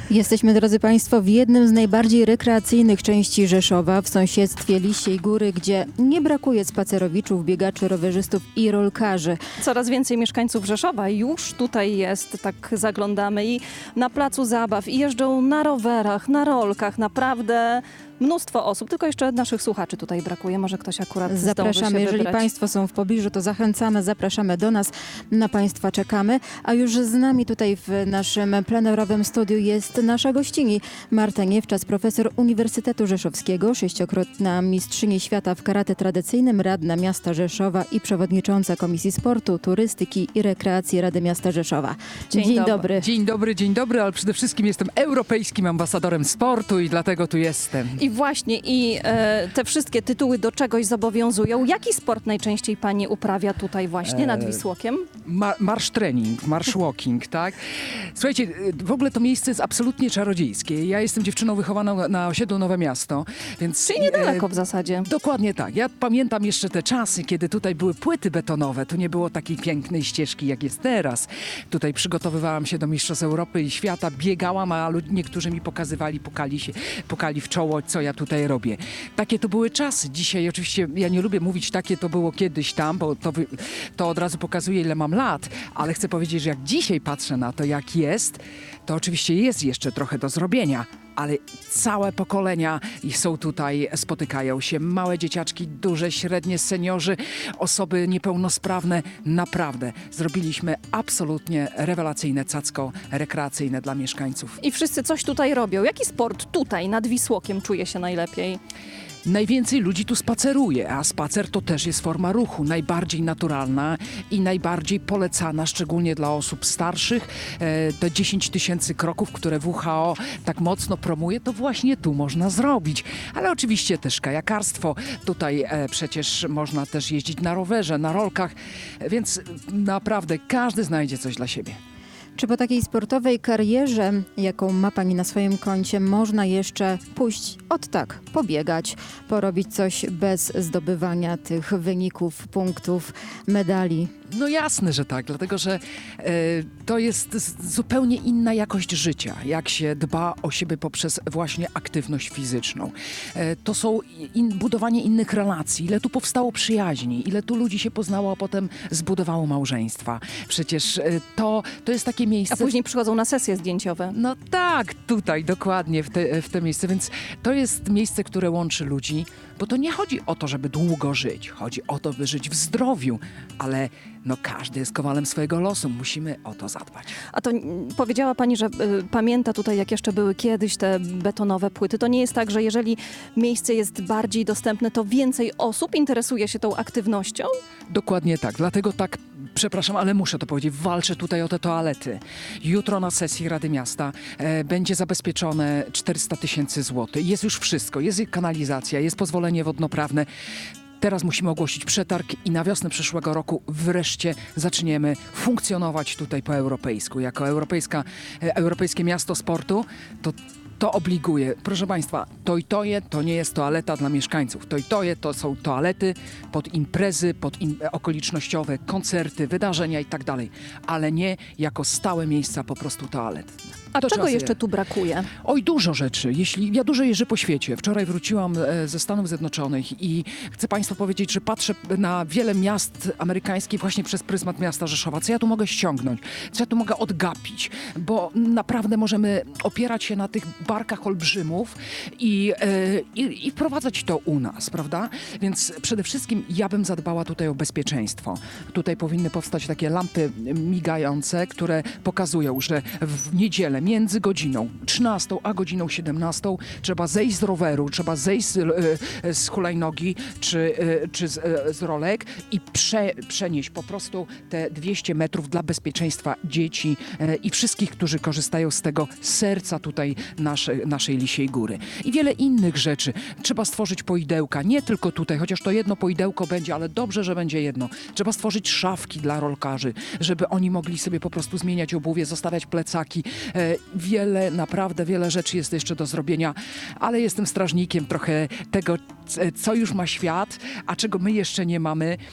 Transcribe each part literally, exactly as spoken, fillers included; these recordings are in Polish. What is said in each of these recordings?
Jesteśmy, drodzy Państwo, w jednym z najbardziej rekreacyjnych części Rzeszowa, w sąsiedztwie Lisiej Góry, gdzie nie brakuje spacerowiczów, biegaczy, rowerzystów i rolkarzy. Coraz więcej mieszkańców Rzeszowa już tutaj jest, tak zaglądamy i na placu zabaw, i jeżdżą na rowerach, na rolkach, naprawdę mnóstwo osób. Tylko jeszcze naszych słuchaczy tutaj brakuje, może ktoś akurat zdąży Zapraszamy, się jeżeli wybrać. Państwo są w pobliżu, to zachęcamy, zapraszamy do nas, na Państwa czekamy. A już z nami tutaj w naszym plenerowym studiu jest nasza gościni Marta Niewczas, profesor Uniwersytetu Rzeszowskiego, sześciokrotna mistrzyni świata w karate tradycyjnym, radna miasta Rzeszowa i przewodnicząca Komisji Sportu, Turystyki i Rekreacji Rady Miasta Rzeszowa. Dzień Dzień dobry. dobry. Dzień dobry, dzień dobry, ale przede wszystkim jestem europejskim ambasadorem sportu i dlatego tu jestem. I właśnie, i e, te wszystkie tytuły do czegoś zobowiązują. Jaki sport najczęściej pani uprawia tutaj właśnie nad Eee, Wisłokiem? Ma, marsz trening, marsz walking, tak? Słuchajcie, w ogóle to miejsce jest absolutnie czarodziejskie. Ja jestem dziewczyną wychowaną na osiedlu Nowe Miasto, więc... Czyli niedaleko w zasadzie. Dokładnie tak. Ja pamiętam jeszcze te czasy, kiedy tutaj były płyty betonowe. Tu nie było takiej pięknej ścieżki, jak jest teraz. Tutaj przygotowywałam się do Mistrzostw Europy i Świata, biegałam, a lud- niektórzy mi pokazywali, pukali, się, pukali w czoło, co ja tutaj robię. Takie to były czasy. Dzisiaj oczywiście ja nie lubię mówić takie to było kiedyś tam, bo to, wy- to od razu pokazuje, ile mam lat, ale chcę powiedzieć, że jak dzisiaj patrzę na to, jak jest, to oczywiście jest jeszcze trochę do zrobienia. Ale całe pokolenia są tutaj, spotykają się. Małe dzieciaczki, duże, średnie, seniorzy, osoby niepełnosprawne. Naprawdę zrobiliśmy absolutnie rewelacyjne cacko rekreacyjne dla mieszkańców. I wszyscy coś tutaj robią. Jaki sport tutaj nad Wisłokiem czuje się najlepiej? Najwięcej ludzi tu spaceruje, a spacer to też jest forma ruchu, najbardziej naturalna i najbardziej polecana, szczególnie dla osób starszych. E, te dziesięć tysięcy kroków, które W H O tak mocno promuje, to właśnie tu można zrobić. Ale oczywiście też kajakarstwo. Tutaj e, przecież można też jeździć na rowerze, na rolkach, więc naprawdę każdy znajdzie coś dla siebie. Czy po takiej sportowej karierze, jaką ma Pani na swoim koncie, można jeszcze pójść od tak, pobiegać, porobić coś bez zdobywania tych wyników, punktów, medali? No jasne, że tak, dlatego że e, to jest z- zupełnie inna jakość życia, jak się dba o siebie poprzez właśnie aktywność fizyczną. E, to są in, budowanie innych relacji, ile tu powstało przyjaźni, ile tu ludzi się poznało, a potem zbudowało małżeństwa. Przecież e, to, to jest takie miejsce... A później przychodzą na sesje zdjęciowe. No tak, tutaj, dokładnie w te, w te miejsce, więc to jest miejsce, które łączy ludzi, bo to nie chodzi o to, żeby długo żyć, chodzi o to, by żyć w zdrowiu, ale no każdy jest kowalem swojego losu, musimy o to zadbać. A to mm, powiedziała pani, że y, pamięta tutaj, jak jeszcze były kiedyś te betonowe płyty. To nie jest tak, że jeżeli miejsce jest bardziej dostępne, to więcej osób interesuje się tą aktywnością? Dokładnie tak, dlatego tak, przepraszam, ale muszę to powiedzieć, walczę tutaj o te toalety. Jutro na sesji Rady Miasta e, będzie zabezpieczone czterysta tysięcy złotych. Jest już wszystko, jest kanalizacja, jest pozwolenie wodnoprawne. Teraz musimy ogłosić przetarg i na wiosnę przyszłego roku wreszcie zaczniemy funkcjonować tutaj po europejsku. Jako europejska, e, europejskie miasto sportu, to to obliguje. Proszę Państwa, to i toje to nie jest toaleta dla mieszkańców. To i toje to są toalety pod imprezy, pod im, okolicznościowe, koncerty, wydarzenia i tak dalej, ale nie jako stałe miejsca po prostu toalet. A To czego trzeba jeszcze sobie- tu brakuje? Oj, dużo rzeczy. Jeśli ja dużo jeżdżę po świecie. Wczoraj wróciłam e, ze Stanów Zjednoczonych i chcę Państwu powiedzieć, że patrzę na wiele miast amerykańskich właśnie przez pryzmat miasta Rzeszowa. Co ja tu mogę ściągnąć? Co ja tu mogę odgapić? Bo naprawdę możemy opierać się na tych barkach olbrzymów i, e, i, i wprowadzać to u nas, prawda? Więc przede wszystkim ja bym zadbała tutaj o bezpieczeństwo. Tutaj powinny powstać takie lampy migające, które pokazują, że w niedzielę między godziną trzynastą a godziną siedemnastą trzeba zejść z roweru, trzeba zejść z, e, z hulajnogi czy, e, czy z, e, z rolek i prze, przenieść po prostu te dwieście metrów dla bezpieczeństwa dzieci e, i wszystkich, którzy korzystają z tego serca tutaj nasze, naszej Lisiej Góry. I wiele innych rzeczy. Trzeba stworzyć poidełka, nie tylko tutaj, chociaż to jedno poidełko będzie, ale dobrze, że będzie jedno. Trzeba stworzyć szafki dla rolkarzy, żeby oni mogli sobie po prostu zmieniać obuwie, zostawiać plecaki. E, wiele, naprawdę wiele rzeczy jest jeszcze do zrobienia, ale jestem strażnikiem trochę tego, c- co już ma świat, a czego my jeszcze nie mamy.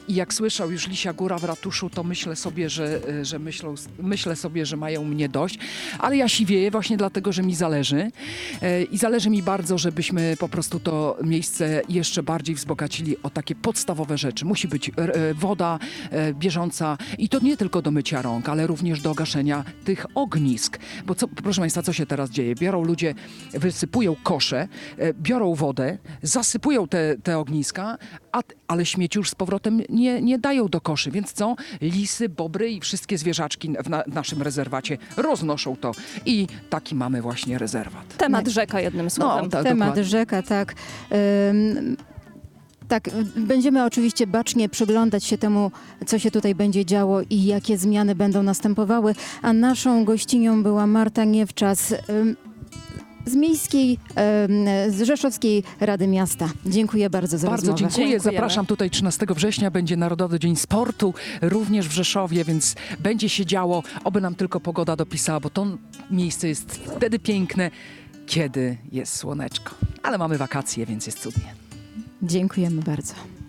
i jak słyszał już Lisia Góra w ratuszu, to myślę sobie, że, e, że myślą, myślę sobie, że mają mnie dość, ale ja siwieję właśnie dlatego, że mi zależy e, i zależy mi bardzo, żebyśmy po prostu to miejsce jeszcze bardziej wzbogacili o takie podstawowe rzeczy. Musi być e, woda e, bieżąca i to nie tylko do mycia rąk, ale również do gaszenia tych ognisk. Bo co, proszę Państwa, co się teraz dzieje? Biorą ludzie, wysypują kosze, e, biorą wodę, zasypują te, te ogniska, a, ale śmieci już z powrotem nie, nie dają do koszy. Więc co? Lisy, bobry i wszystkie zwierzaczki w, na, w naszym rezerwacie roznoszą to. I taki mamy właśnie rezerwat. Temat rzeka jednym słowem. tak, Temat dokładnie. rzeka, tak. Ym, Tak, będziemy oczywiście bacznie przyglądać się temu, co się tutaj będzie działo i jakie zmiany będą następowały. A naszą gościnią była Marta Niewczas ym, z Miejskiej, ym, z Rzeszowskiej Rady Miasta. Dziękuję bardzo za Bardzo rozmowę. dziękuję. Dziękujemy. Zapraszam tutaj trzynastego września. Będzie Narodowy Dzień Sportu, również w Rzeszowie, więc będzie się działo. Oby nam tylko pogoda dopisała, bo to miejsce jest wtedy piękne, kiedy jest słoneczko. Ale mamy wakacje, więc jest cudnie. Dziękujemy bardzo.